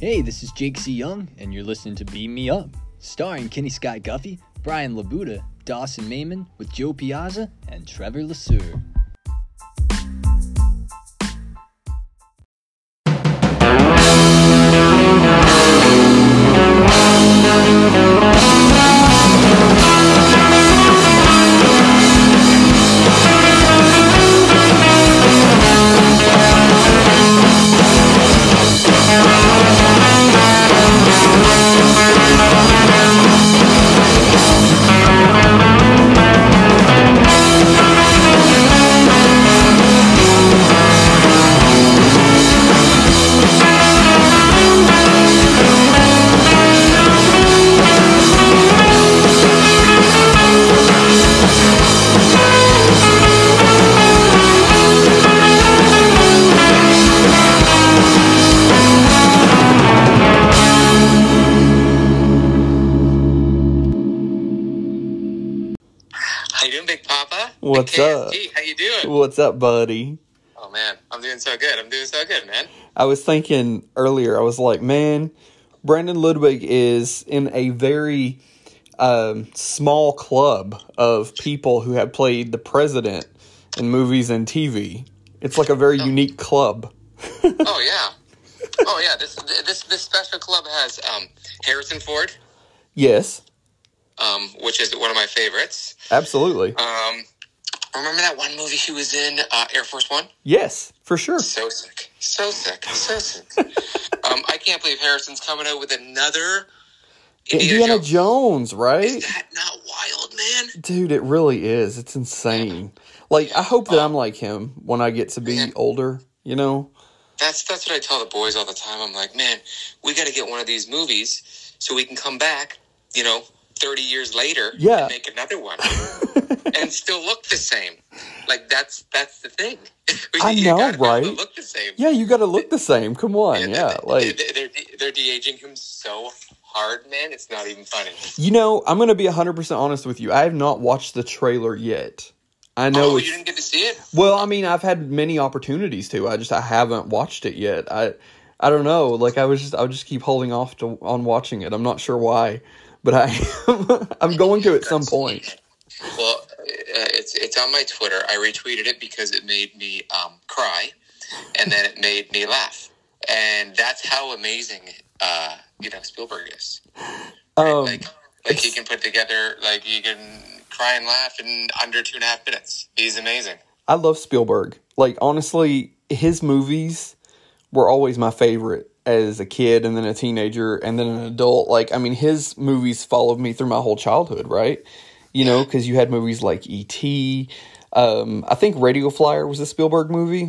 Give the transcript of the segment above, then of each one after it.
Hey, this is Jake C. Young, and you're listening to Beam Me Up, starring Kenny Scott Guffey, Brian Labuda, Dawson Mayman, with Joe Piazza and Trevor Lasure. What's up? How you doing? What's up, buddy? Oh, man. I'm doing so good, man. I was thinking earlier, I was like, man, Brandon Ludwig is in a very small club of people who have played the president in movies and TV. It's like a very unique club. Oh, yeah. This special club has Harrison Ford. Yes. Which is one of my favorites. Absolutely. Remember that one movie he was in, Air Force One? Yes, for sure. So sick. I can't believe Harrison's coming out with another Indiana Jones, right? Is that not wild, man? Dude, it really is. It's insane. Like, I hope that I'm like him when I get to be older, you know? That's what I tell the boys all the time. I'm like, man, we got to get one of these movies so we can come back, 30 years later and make another one. And still look the same. Like, that's the thing. I know, right? Look the same. Yeah, you got to look the same. Come on, They're de-aging him so hard, man. It's not even funny. I'm going to be 100% honest with you. I have not watched the trailer yet. I know. Oh, you didn't get to see it? Well, I mean, I've had many opportunities to. I haven't watched it yet. I don't know. Like, I would just keep holding off on watching it. I'm not sure why, but I'm going to at some point. Well, it's on my Twitter. I retweeted it because it made me cry, and then it made me laugh, and that's how amazing Spielberg is. Right? Like he can put together, like, he can cry and laugh in under 2.5 minutes. He's amazing. I love Spielberg. Like, honestly, his movies were always my favorite as a kid, and then a teenager, and then an adult. Like, I mean, his movies followed me through my whole childhood, right? Because you had movies like E.T. I think Radio Flyer was a Spielberg movie.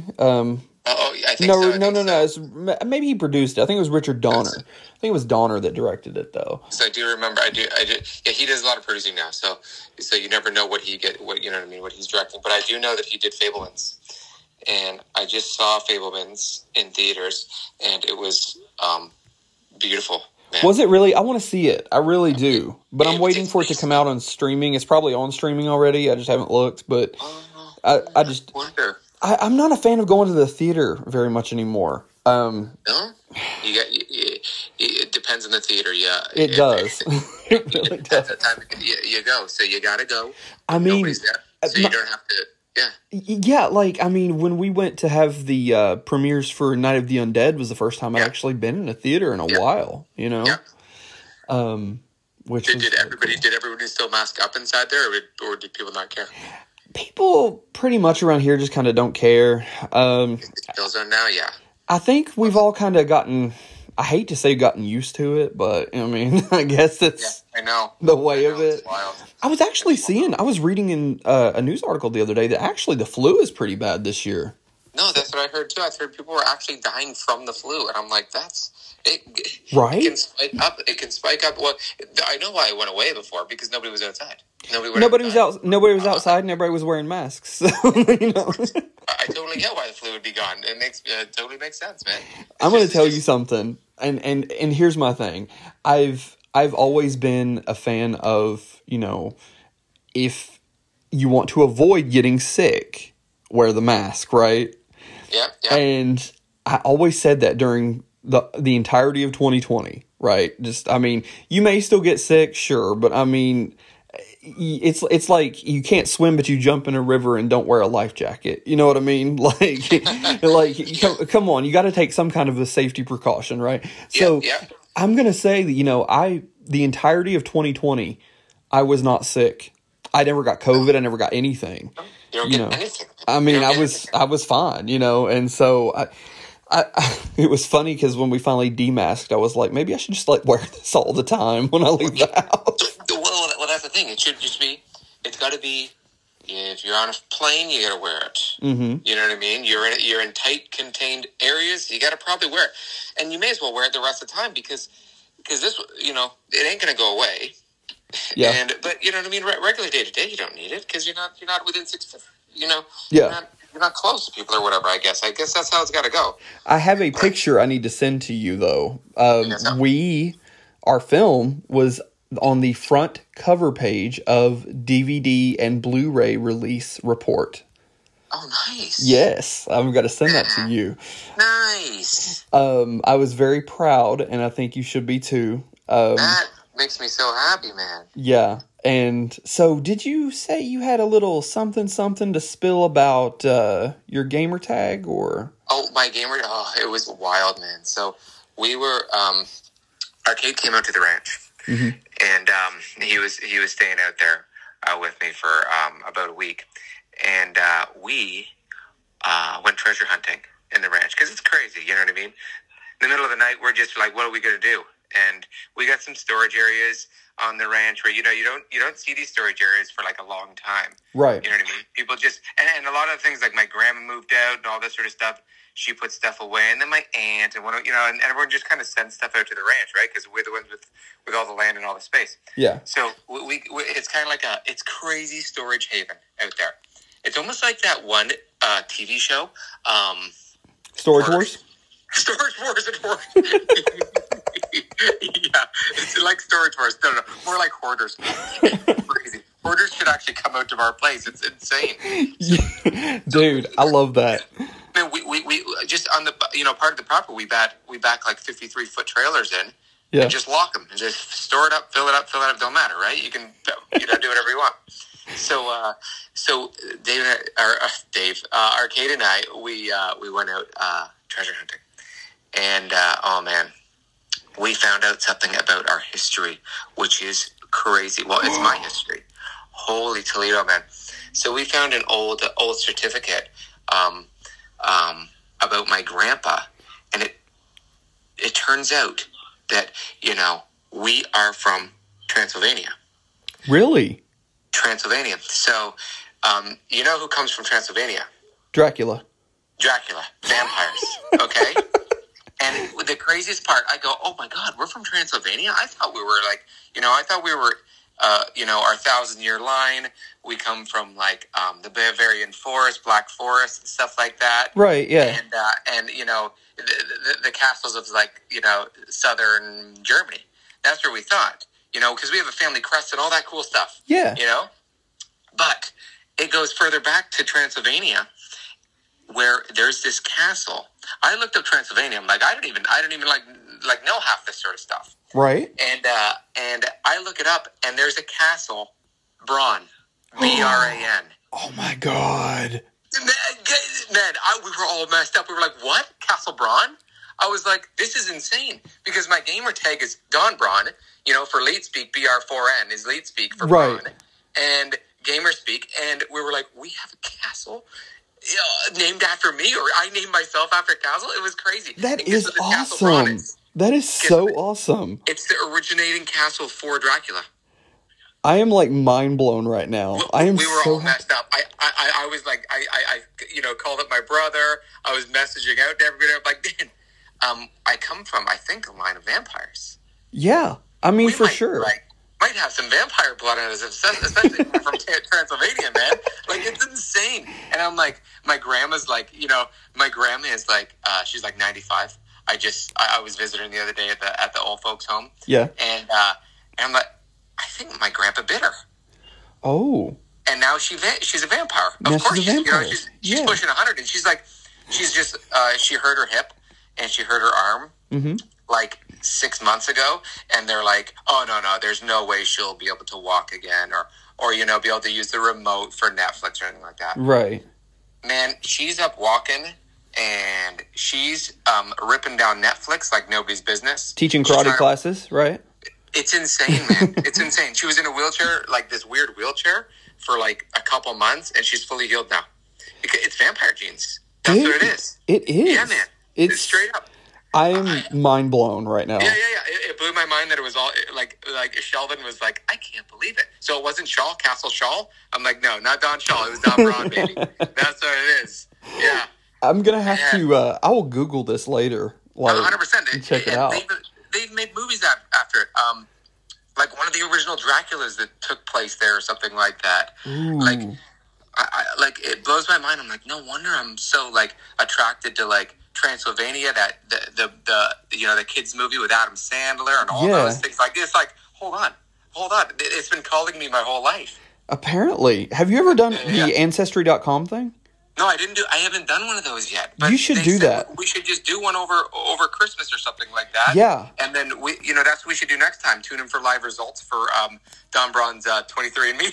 I think so. No. Maybe he produced it. I think it was Richard Donner. I think it was Donner that directed it, though. So I do remember. I do. Yeah, he does a lot of producing now. So you never know what he's directing. But I do know that he did Fabelmans, and I just saw Fabelmans in theaters, and it was beautiful. Man. Was it really? I want to see it. I really do. But I'm waiting for it to come out on streaming. It's probably on streaming already. I just haven't looked. But I just wonder. I'm not a fan of going to the theater very much anymore. No? It depends on the theater, yeah. It does. It really does. At the time you go, so you gotta go. I mean, nobody's there, so you don't have to. Yeah, like, I mean, when we went to have the premieres for Night of the Undead was the first time I'd actually been in a theater in a while, Yeah. Did everybody still mask up inside there, or did people not care? People pretty much around here just kind of don't care. Still zone now, yeah. I think we've all kind of gotten used to it, but I mean, I guess it's the way of it. I was reading in a news article the other day that actually the flu is pretty bad this year. No, that's what I heard too. I heard people were actually dying from the flu, and I'm like, that's it. Right? It can spike up. Well, I know why it went away before, because nobody was outside. Nobody was outside, and everybody was wearing masks. So, I totally get why the flu would be gone. It totally makes sense, man. I'm going to tell you something, and here's my thing. I've always been a fan of, if you want to avoid getting sick, wear the mask, right? Yeah. And I always said that during the entirety of 2020, right? Just, I mean, you may still get sick, sure, but I mean, it's like you can't swim, but you jump in a river and don't wear a life jacket. You know what I mean? Come on, you got to take some kind of a safety precaution, right? So I'm going to say that, the entirety of 2020, I was not sick. I never got COVID. I never got anything. You don't get anything. I mean, I was fine, and so it was funny because when we finally demasked, I was like, maybe I should just like wear this all the time when I leave the house. Well, that's the thing. It should just be. It's got to be. If you're on a plane, you got to wear it. Mm-hmm. You know what I mean? You're in tight, contained areas. You got to probably wear it, and you may as well wear it the rest of the time because this, it ain't gonna go away. Yeah. But you know what I mean? Regular day to day, you don't need it because you're not within 6 feet. Yeah. You're not close to people or whatever. I guess that's how it's got to go. I have a picture I need to send to you though. Our film was on the front cover page of DVD and Blu-ray release report. Oh, nice. Yes, I'm going to send that to you. Nice. I was very proud, and I think you should be too. That makes me so happy, man. Yeah. And so did you say you had a little something to spill about your gamer tag or? Oh, my gamer. Oh, it was wild, man. So we were, Arcade came out to the ranch, mm-hmm. and he was staying out there with me for about a week. And we went treasure hunting in the ranch because it's crazy, you know what I mean? In the middle of the night, we're just like, what are we going to do? And we got some storage areas on the ranch where, you don't see these storage areas for like a long time. Right. You know what I mean? People just, and a lot of things like my grandma moved out and all this sort of stuff, she put stuff away. And then my aunt and and everyone just kind of sends stuff out to the ranch, right? Because we're the ones with all the land and all the space. Yeah. So we it's kind of like it's crazy storage haven out there. It's almost like that one TV show. Storage Wars? Storage Wars at work. Yeah, it's like Storage Wars. No, more like Hoarders. Crazy. Hoarders should actually come out to our place. It's insane. Yeah. Dude, I love that. Man, we just on the part of the property we back like 53-foot trailers in. Yeah. And just lock them and just store it up, fill it up. Don't matter, right? You can do whatever you want. So Dave, Arcade and I, we went out treasure hunting, and oh man, we found out something about our history, which is crazy. Well, it's my history. Holy Toledo, man! So we found an old certificate about my grandpa, and it turns out that we are from Transylvania. Really? Transylvania. So, you know who comes from Transylvania? Dracula. Vampires. Okay? And the craziest part, I go, oh my God, we're from Transylvania? I thought we were our 1,000-year line. We come from the Bavarian forest, Black Forest, stuff like that. Right, yeah. And the castles of southern Germany. That's where we thought. Because we have a family crest and all that cool stuff. Yeah. But it goes further back to Transylvania, where there's this castle. I looked up Transylvania. I'm like, I don't even know half this sort of stuff. Right. And I look it up, and there's a castle, Bran, B-R-A-N. Oh my God. Man, we were all messed up. We were like, what? Castle Bran? I was like, this is insane. Because my gamer tag is Don Bran, for Leet Speak, BR4N is Leet Speak for right. Bran. And Gamer Speak. And we were like, we have a castle named after me, or I named myself after a castle? It was crazy. That is awesome. That is so awesome. It's the originating castle for Dracula. I am mind blown right now. We were all messed up. I was like, I called up my brother. I was messaging out to everybody. I'm like, Dan, I come from, I think, a line of vampires. Yeah, I mean, for sure. Might have some vampire blood in us, especially from Transylvania, man. It's insane. And I'm like, my grandma's my grandma is she's 95. I was visiting the other day at the old folks' home. Yeah. And I'm like, I think my grandpa bit her. Oh. And now she's a vampire. Now of course, she's a vampire. She's pushing 100, and she hurt her hip, and she hurt her arm, like 6 months ago, and they're like, oh, no, there's no way she'll be able to walk again, or be able to use the remote for Netflix or anything like that. Right. Man, she's up walking, and she's ripping down Netflix like nobody's business. Teaching karate classes, right? It's insane, man. It's insane. She was in a wheelchair, like this weird wheelchair, for like a couple months, and she's fully healed now. It's vampire genes. That's what it is. It is. Yeah, man. It's straight up. I am mind blown right now. Yeah. It blew my mind that it was all like Sheldon was like, I can't believe it. So it wasn't Shaw, Castle Shaw. I'm like, no, not Don Shaw. It was Don Braun, baby. That's what it is. Yeah. I'm gonna have to. I will Google this later. Like, 100%. Check it out. They've made movies after it. Like one of the original Draculas that took place there, or something like that. Ooh. Like, like it blows my mind. I'm like, no wonder I'm so like attracted to like Transylvania, that the kids movie with Adam Sandler and all those things. Like it's like, hold on. It's been calling me my whole life. Apparently, have you ever done the Ancestry.com thing? No, I haven't done one of those yet. But you should do that. We should just do one over Christmas or something like that. Yeah. And then that's what we should do next time. Tune in for live results for Don Braun's 23andMe.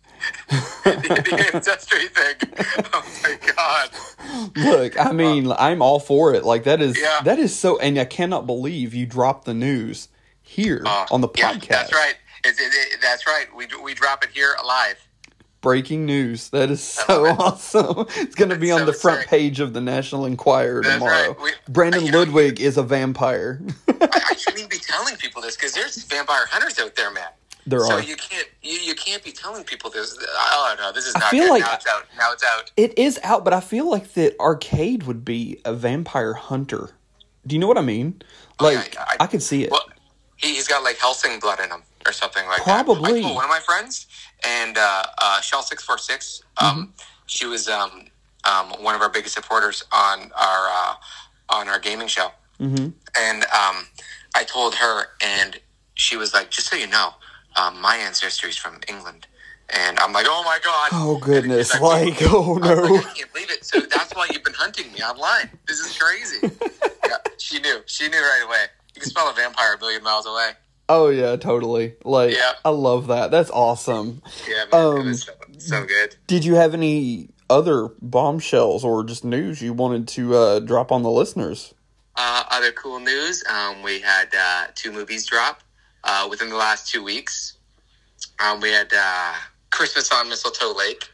the ancestry thing. Oh my God. Look, I mean, I'm all for it. Like that is so, and I cannot believe you dropped the news here on the podcast. Yeah, that's right. That's right. We drop it here live. Breaking news. That is so awesome. It's going to be on the front page of the National Enquirer tomorrow. Right. Brandon Ludwig is a vampire. I shouldn't even be telling people this because there's vampire hunters out there, man. There are. So you can't be telling people this. Oh no, this is not good. Like now it's out. It is out, but I feel like that Arcade would be a vampire hunter. Do you know what I mean? Like I could see it. Well, he's got like Helsing blood in him or something like that. Probably. One of my friends and Shell 646. She was one of our biggest supporters on our gaming show. Mm-hmm. And I told her, and she was like, "Just so you know, my ancestry is from England." And I'm like, "Oh my God!" Oh goodness! Oh no! I can't believe it. So that's why you've been hunting me online. This is crazy. Yeah, she knew right away. You can spell a vampire a million miles away. Oh yeah, totally. Like, I love that. That's awesome. Yeah, man, it was so good. Did you have any other bombshells or just news you wanted to drop on the listeners? Other cool news. We had 2 movies drop within the last 2 weeks. We had Christmas on Mistletoe Lake.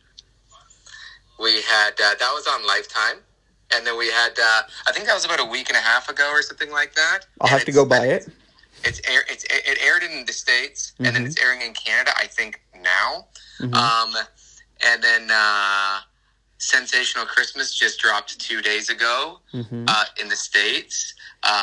We had that was on Lifetime, and then we had I think that was about a week and a half ago or something like that. I'll have to go buy it. It aired in the States, and then it's airing in Canada, I think, now. Mm-hmm. And then Sensational Christmas just dropped 2 days ago in the States.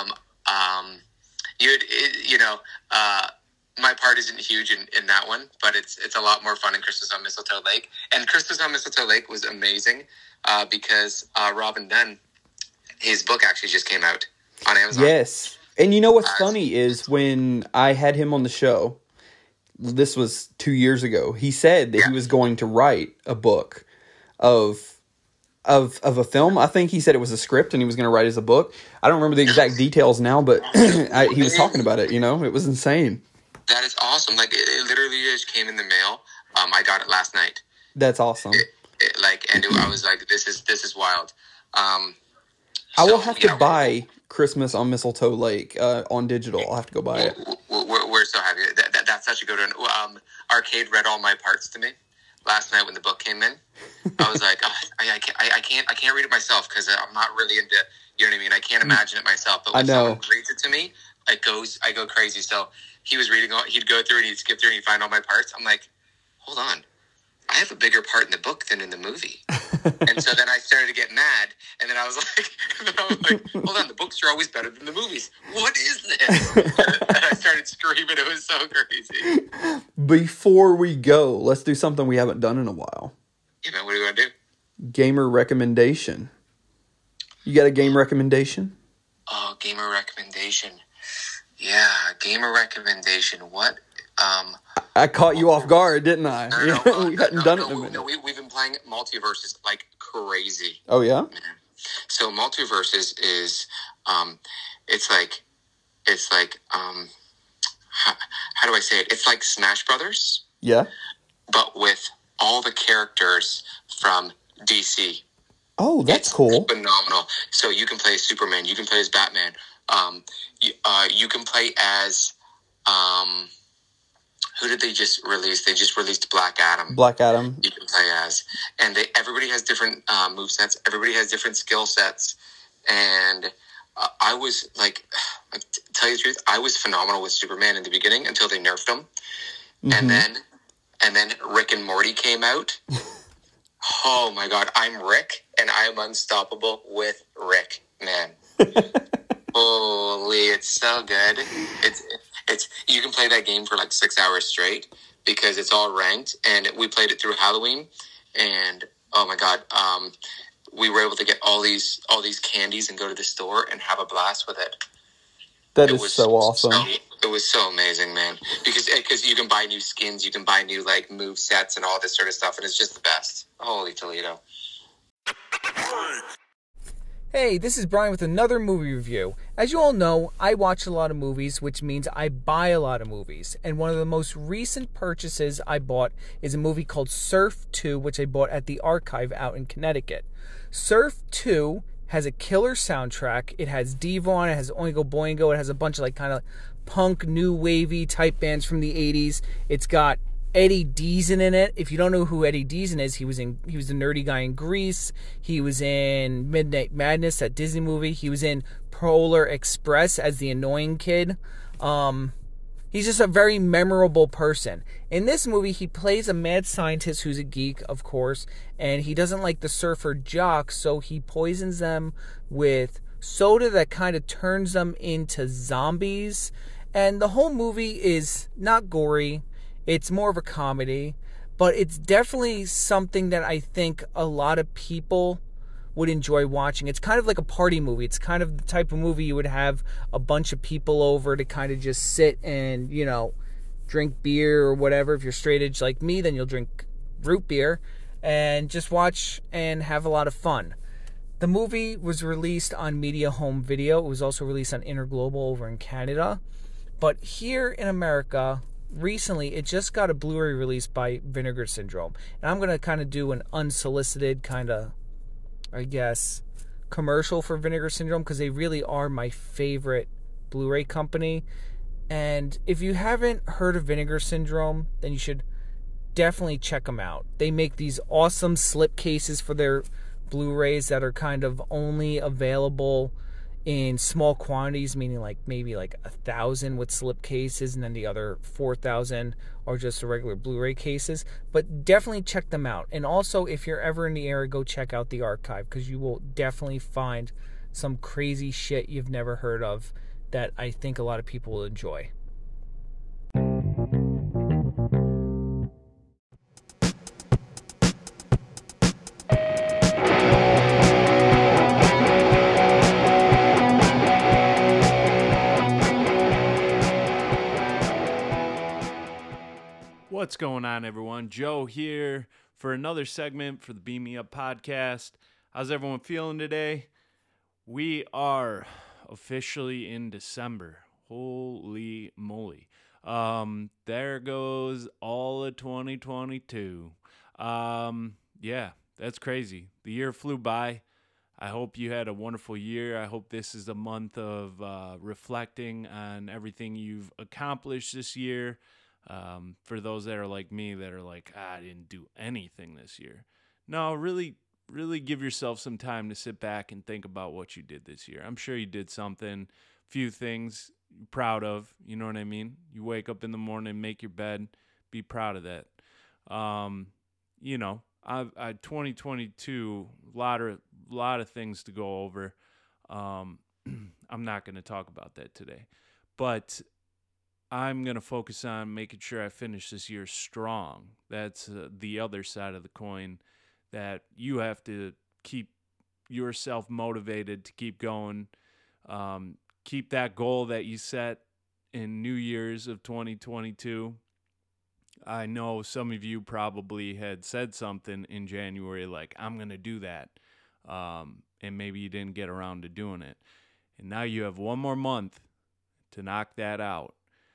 My part isn't huge in that one, but it's a lot more fun in Christmas on Mistletoe Lake. And Christmas on Mistletoe Lake was amazing because Robin Dunn, his book actually just came out on Amazon. Yes. And you know what's funny is when I had him on the show, this was 2 years ago, he said that he was going to write a book of a film. I think he said it was a script and he was going to write as a book. I don't remember the exact details now, but he was talking about it, it was insane. That is awesome. Like it literally just came in the mail. I got it last night. That's awesome. I was like, this is wild. I will have to buy Christmas on Mistletoe Lake on digital. I'll have to go buy it. We're so happy. That's such a good one. Arcade read all my parts to me last night when the book came in. I was like, I can't read it myself because I'm not really into, you know what I mean? I can't imagine it myself. But when someone reads it to me, I go crazy. So he was reading, he'd go through and he'd skip through and he'd find all my parts. I'm like, hold on. I have a bigger part in the book than in the movie. And so then I started to get mad. And then I was like, hold on, the books are always better than the movies. What is this? And I started screaming. It was so crazy. Before we go, let's do something we haven't done in a while. Yeah, man, what are you going to do? Gamer recommendation. You got a game recommendation? Oh, gamer recommendation. Yeah, gamer recommendation. What? I caught you off guard, didn't I? We hadn't done it in a minute. No, we've been playing Multiverses like crazy. Oh, yeah? Man. So Multiverses is, it's like it's like how do I say it? It's like Smash Brothers, Yeah. but with all the characters from DC. Oh, that's It's cool. phenomenal. So you can play as Superman. You can play as Batman. You can play as who did they just release? They just released Black Adam. Black Adam. You can play as, and everybody has different move sets. Everybody has different skill sets, and I was like, to tell you the truth, I was phenomenal with Superman in the beginning until they nerfed him, and then Rick and Morty came out. Oh my God, I'm Rick, and I'm unstoppable with Rick, man. Holy, it's so good. It's you can play that game for like 6 hours straight because it's all ranked, and we played it through Halloween, and oh my God, we were able to get all these candies and go to the store and have a blast with it. That is so awesome. It was so amazing, man. Because you can buy new skins, you can buy new like move sets and all this sort of stuff, and it's just the best. Holy Toledo. Hey, this is Brian with another movie review. As you all know, I watch a lot of movies, which means I buy a lot of movies. And one of the most recent purchases I bought is a movie called Surf 2, which I bought at the Archive out in Connecticut. Surf 2 has a killer soundtrack. It has Devon, it has Oingo Boingo, it has a bunch of like kind of punk, new wavy type bands from the 80s. It's got Eddie Deezen in it. If you don't know who Eddie Deezen is, he was the nerdy guy in Grease. He was in Midnight Madness, that Disney movie. He was in Polar Express as the annoying kid. He's just a very memorable person. In this movie, he plays a mad scientist who's a geek, of course, and he doesn't like the surfer jocks, so he poisons them with soda that kind of turns them into zombies. And the whole movie is not gory. It's more of a comedy, but it's definitely something that I think a lot of people would enjoy watching. It's kind of like a party movie. It's kind of the type of movie you would have a bunch of people over to kind of just sit and, you know, drink beer or whatever. If you're straight edge like me, then you'll drink root beer and just watch and have a lot of fun. The movie was released on Media Home Video. It was also released on Interglobal over in Canada. But here in America, recently, it just got a Blu-ray release by Vinegar Syndrome. And I'm going to kind of do an unsolicited kind of, I guess, commercial for Vinegar Syndrome because they really are my favorite Blu-ray company. And if you haven't heard of Vinegar Syndrome, then you should definitely check them out. They make these awesome slip cases for their Blu-rays that are kind of only available in small quantities, meaning like maybe like 1,000 with slip cases, and then the other 4,000 are just the regular Blu-ray cases. But definitely check them out. And also, if you're ever in the area, go check out the Archive because you will definitely find some crazy shit you've never heard of that I think a lot of people will enjoy. What's going on, everyone? Joe here for another segment for the Beam Me Up podcast. How's everyone feeling today? We are officially in December. Holy moly. There goes all of 2022. Yeah, that's crazy. The year flew by. I hope you had a wonderful year. I hope this is a month of reflecting on everything you've accomplished this year. For those that are like me that are like, I didn't do anything this year. No, really give yourself some time to sit back and think about what you did this year. I'm sure you did something, few things you're proud of, you know what I mean? You wake up in the morning, make your bed, be proud of that. You know, I 2022, a lot of things to go over. I'm not going to talk about that today, but I'm going to focus on making sure I finish this year strong. That's the other side of the coin, that you have to keep yourself motivated to keep going. Keep that goal that you set in New Year's of 2022. I know some of you probably had said something in January like, I'm going to do that. And maybe you didn't get around to doing it. And now you have one more month to knock that out.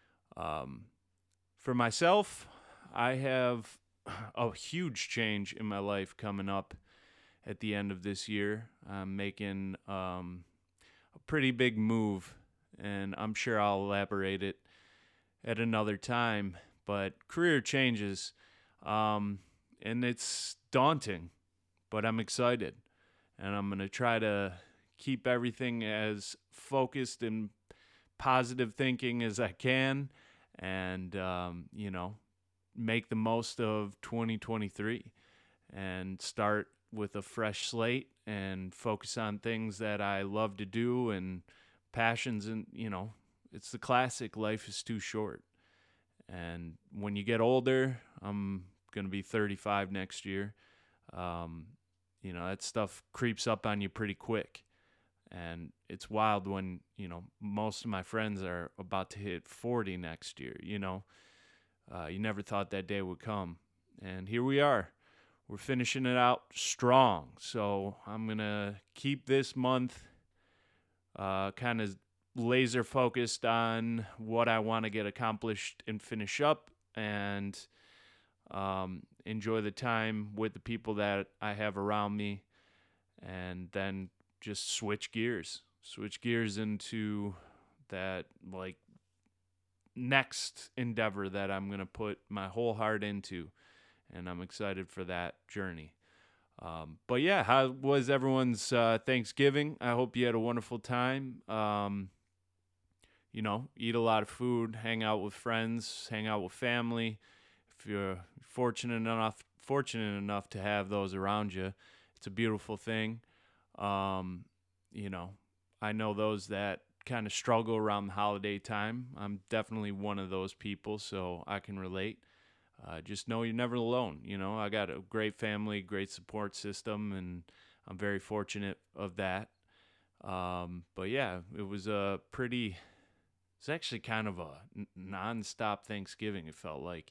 For myself, I have a huge change in my life coming up at the end of this year. I'm making a pretty big move, and I'm sure I'll elaborate it at another time. But career changes, and it's daunting, but I'm excited, and I'm going to try to keep everything as focused and positive thinking as I can, and make the most of 2023 and start with a fresh slate and focus on things that I love to do and passions. And it's the classic, life is too short. And when you get older, I'm going to be 35 next year. That stuff creeps up on you pretty quick. And it's wild when, most of my friends are about to hit 40 next year. You never thought that day would come. And here we are. We're finishing it out strong. So I'm going to keep this month kind of laser focused on what I want to get accomplished and finish up, and enjoy the time with the people that I have around me, and then just switch gears into that next endeavor that I'm going to put my whole heart into, and I'm excited for that journey. But yeah, how was everyone's Thanksgiving? I hope you had a wonderful time. Eat a lot of food, hang out with friends, hang out with family. If you're fortunate enough to have those around you, it's a beautiful thing. I know those that kind of struggle around the holiday time. I'm definitely one of those people, so I can relate. Just know you're never alone. I got a great family, great support system, and I'm very fortunate of that. But yeah, it's actually kind of a non-stop Thanksgiving, it felt like.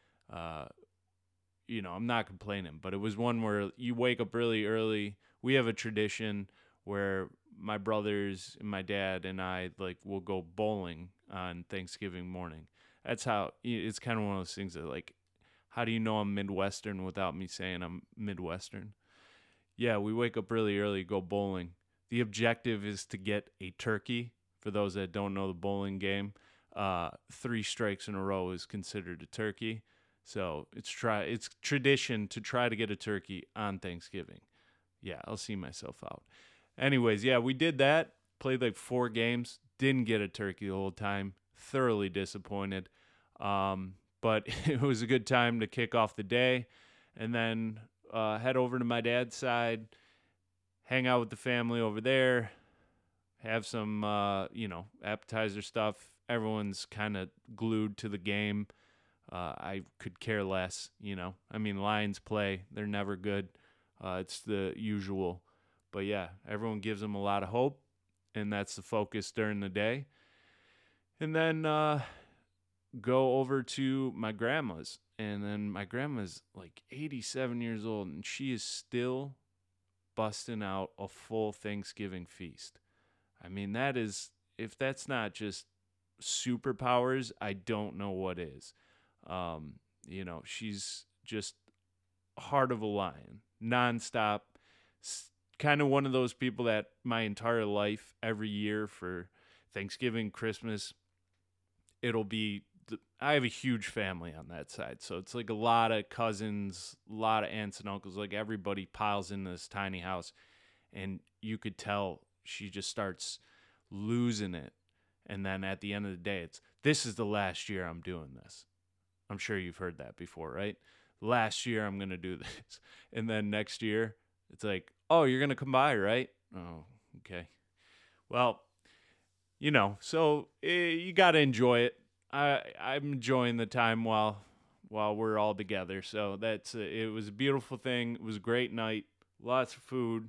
I'm not complaining, but it was one where you wake up really early. We have a tradition where my brothers and my dad and I will go bowling on Thanksgiving morning. That's how it's kind of one of those things that how do you know I'm Midwestern without me saying I'm Midwestern? Yeah, we wake up really early, go bowling. The objective is to get a turkey. For those that don't know the bowling game, 3 strikes in a row is considered a turkey. So it's tradition to try to get a turkey on Thanksgiving. Yeah, I'll see myself out. Anyways, yeah, we did that. Played 4 games. Didn't get a turkey the whole time. Thoroughly disappointed. But it was a good time to kick off the day. And then head over to my dad's side, hang out with the family over there, have some, appetizer stuff. Everyone's kind of glued to the game. I could care less, Lions play. They're never good. It's the usual. But yeah, everyone gives them a lot of hope, and that's the focus during the day. And then go over to my grandma's. And then my grandma's 87 years old, and she is still busting out a full Thanksgiving feast. That is, if that's not just superpowers, I don't know what is. She's just heart of a lion, nonstop. Kind of one of those people that my entire life, every year for Thanksgiving, Christmas, I have a huge family on that side. So it's a lot of cousins, a lot of aunts and uncles, everybody piles in this tiny house. And you could tell she just starts losing it. And then at the end of the day, this is the last year I'm doing this. I'm sure you've heard that before, right? Last year I'm going to do this. And then next year, it's oh, you're going to come by, right? Oh, okay. Well, so you got to enjoy it. I'm enjoying the time while we're all together. So it was a beautiful thing. It was a great night. Lots of food.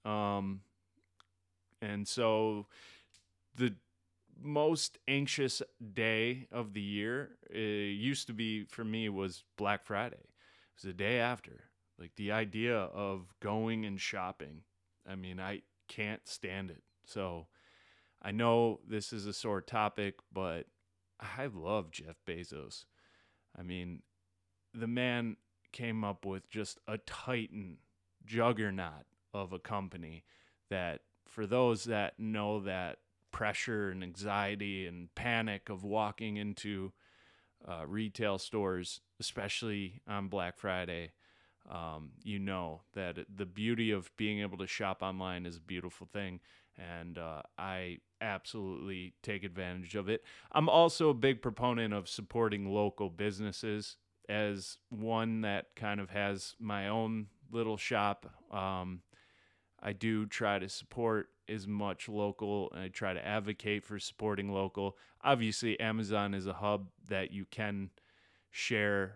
And so the most anxious day of the year used to be for me was Black Friday. It was the day after. The idea of going and shopping. I can't stand it. So I know this is a sore topic, but I love Jeff Bezos. I mean, the man came up with just a titan juggernaut of a company that, for those that know that pressure and anxiety and panic of walking into retail stores, especially on Black Friday, you know that the beauty of being able to shop online is a beautiful thing, and I absolutely take advantage of it. I'm also a big proponent of supporting local businesses. As one that kind of has my own little shop, I do try to support as much local, and I try to advocate for supporting local. Obviously, Amazon is a hub that you can share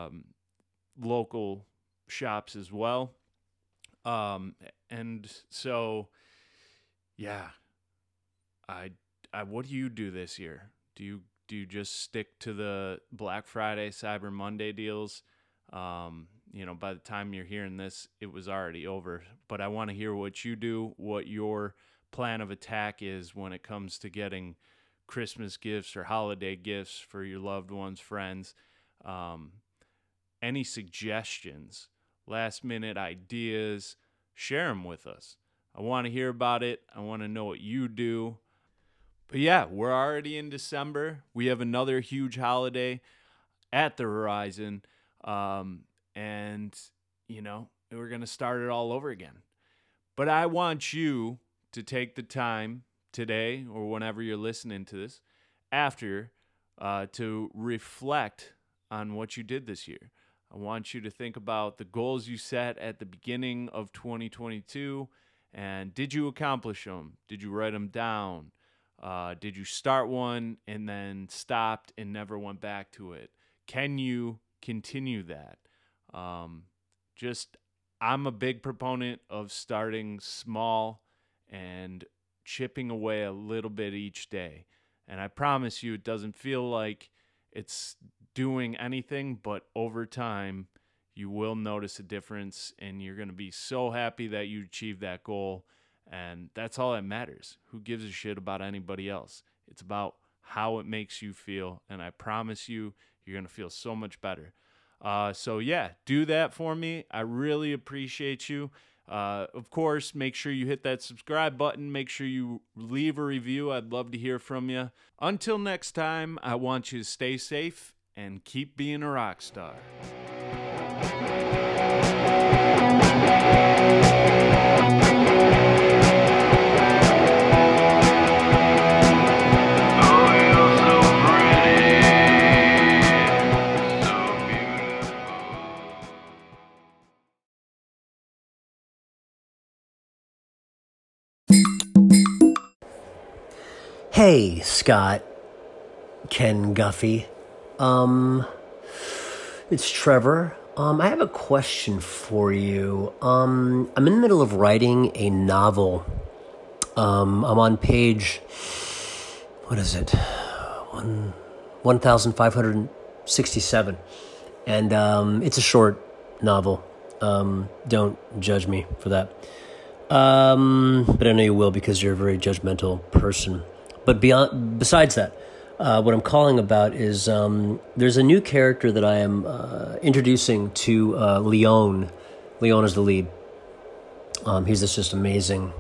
local shops as well. And so, yeah, I what do you do this year? Do you just stick to the Black Friday, Cyber Monday deals? You know, by the time you're hearing this, it was already over. But I want to hear what you do, what your plan of attack is when it comes to getting Christmas gifts or holiday gifts for your loved ones, friends. Any suggestions, last minute ideas, share them with us. I want to hear about it. I want to know what you do. But yeah, we're already in December. We have another huge holiday at the horizon. And, you know, we're going to start it all over again. But I want you to take the time today or whenever you're listening to this after to reflect on what you did this year. I want you to think about the goals you set at the beginning of 2022, and did you accomplish them? Did you write them down? Did you start one and then stopped and never went back to it? Can you continue that? I'm a big proponent of starting small and chipping away a little bit each day. And I promise you, it doesn't feel like it's doing anything, but over time, you will notice a difference, and you're going to be so happy that you achieved that goal. And that's all that matters. Who gives a shit about anybody else? It's about how it makes you feel. And I promise you, you're going to feel so much better. So yeah, do that for me. I really appreciate you. Of course, make sure you hit that subscribe button. Make sure you leave a review. I'd love to hear from you. Until next time, I want you to stay safe and keep being a rock star. Hey, Scott, Ken Guffey. It's Trevor. I have a question for you. I'm in the middle of writing a novel. I'm on page, what is it? 1567. And it's a short novel. Don't judge me for that. But I know you will because you're a very judgmental person. But besides that, what I'm calling about is there's a new character that I am introducing to Leon. Leon is the lead. He's this just amazing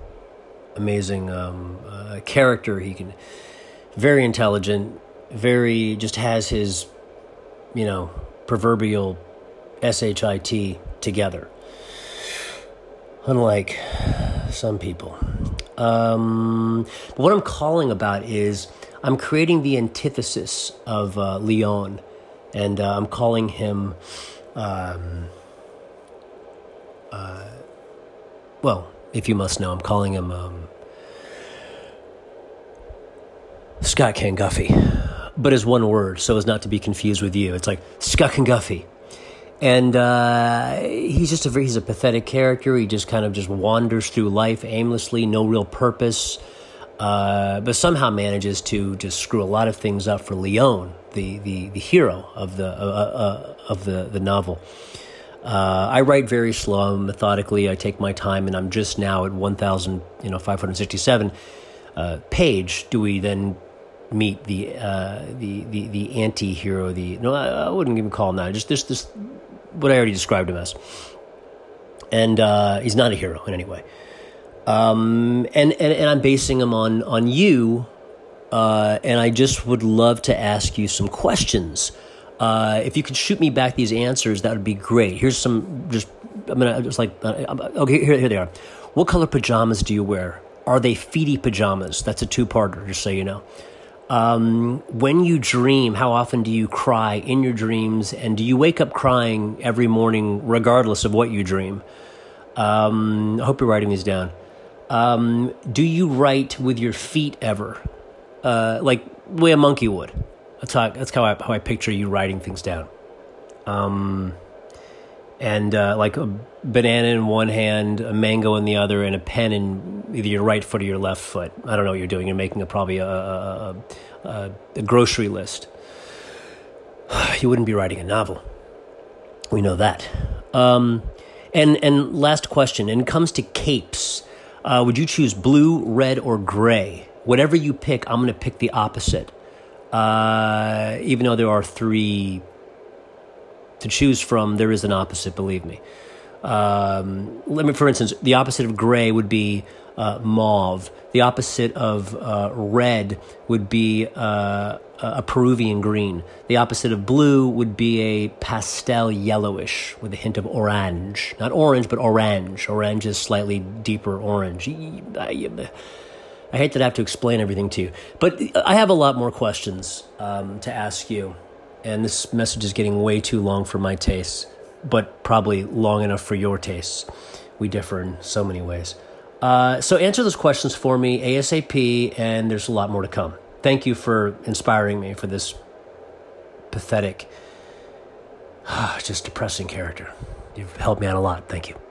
character. He can very intelligent, very just has his, proverbial SHIT together. Unlike some people. But what I'm calling about is I'm creating the antithesis of Leon, and I'm calling him, well, if you must know, I'm calling him Scott Ken Guffey, but as one word, so as not to be confused with you. It's like Scott Ken Guffey. And he's a pathetic character. He just kind of just wanders through life aimlessly, no real purpose, but somehow manages to just screw a lot of things up for Leon, the hero of the novel. I write very slow, methodically. I take my time, and I'm just now at 1,567. page do we then meet the anti-hero, I wouldn't even call him that, just this what I already described him as. And he's not a hero in any way. And I'm basing him on you, and I just would love to ask you some questions. If you could shoot me back these answers, that would be great. Here's some, okay, here they are. What color pajamas do you wear? Are they feety pajamas? That's a two-parter, just so you know. When you dream, how often do you cry in your dreams? And do you wake up crying every morning, regardless of what you dream? I hope you're writing these down. Do you write with your feet ever? Like the way a monkey would. That's how I picture you writing things down. Like a banana in one hand, a mango in the other, and a pen in either your right foot or your left foot. I don't know what you're doing. You're making probably a grocery list. You wouldn't be writing a novel. We know that. And last question. And it comes to capes. Would you choose blue, red, or gray? Whatever you pick, I'm going to pick the opposite. Even though there are 3 to choose from, there is an opposite, believe me. For instance, the opposite of gray would be mauve. The opposite of red would be a Peruvian green. The opposite of blue would be a pastel yellowish with a hint of orange. Not orange, but orange. Orange is slightly deeper orange. I hate that I have to explain everything to you. But I have a lot more questions to ask you. And this message is getting way too long for my tastes, but probably long enough for your tastes. We differ in so many ways. So answer those questions for me ASAP, and there's a lot more to come. Thank you for inspiring me for this pathetic, just depressing character. You've helped me out a lot. Thank you.